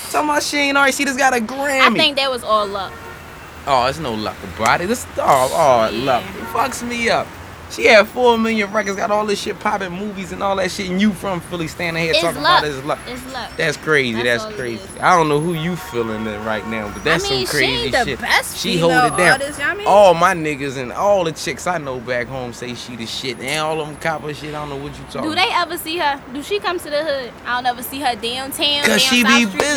Talking about she ain't alright. She just got a Grammy. I think that was all luck. Oh, it's no luck about it. This luck. It fucks me up. She had 4 million records, got all this shit popping, movies and all that shit, and you from Philly standing here talking about it's luck. It's luck. That's crazy. That's crazy. I don't know who you feeling it right now, but that's some crazy she ain't shit. The best she hold it down. Artist, you know what I mean? All my niggas and all the chicks I know back home say she the shit, and all of them copper shit. I don't know what you talking. Do they ever see her? Do she come to the hood? I don't ever see her downtown. Cause she be busy.